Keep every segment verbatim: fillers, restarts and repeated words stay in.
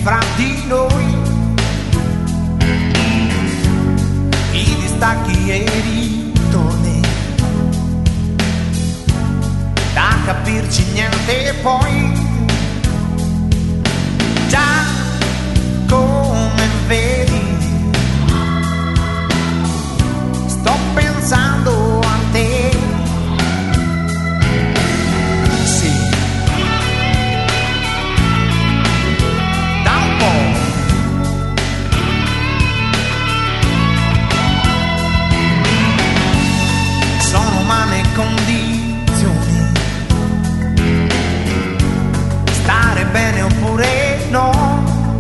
fra di noi, i distacchi e i ritorni, da capirci niente poi. Già come vedi, sto pensando a te. Sì, da un po'. Sono umane condizioni, stare bene oppure no,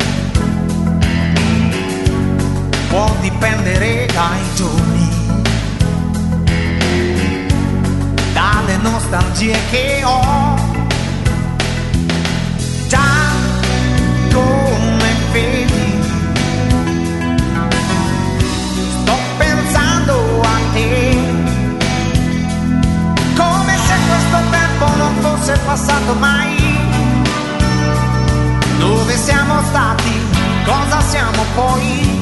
può dipendere dai giorni, dalle nostalgie che ho. Già come vedi, sto pensando a te, come se questo tempo non fosse passato mai. Dove siamo stati, cosa siamo poi?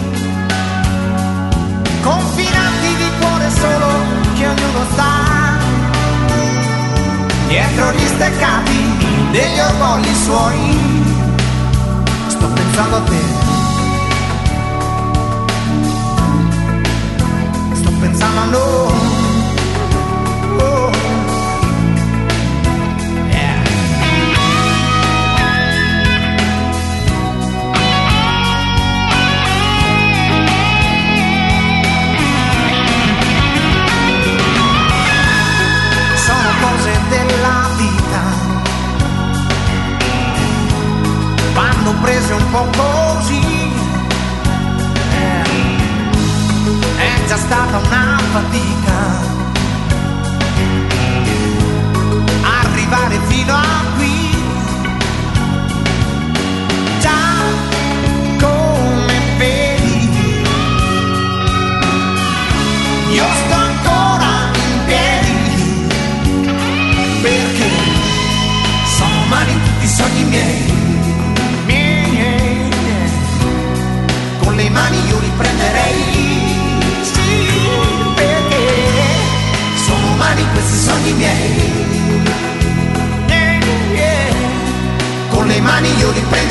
Confinati di cuore solo che ognuno sta dietro gli steccati degli orgogli suoi. Sto pensando a te, sto pensando a noi. Oh. Yeah. Sono cose della vita, vanno prese un po' così. Eh, è già stata una fatica arrivare fino a qui. Già come vedi, io sto ancora in piedi, perché sono umani tutti i sogni miei. Miei, con le mani io li prenderei, sì, perché sono umani questi sogni miei. Yeah, yeah. Con le mani io li prenderei.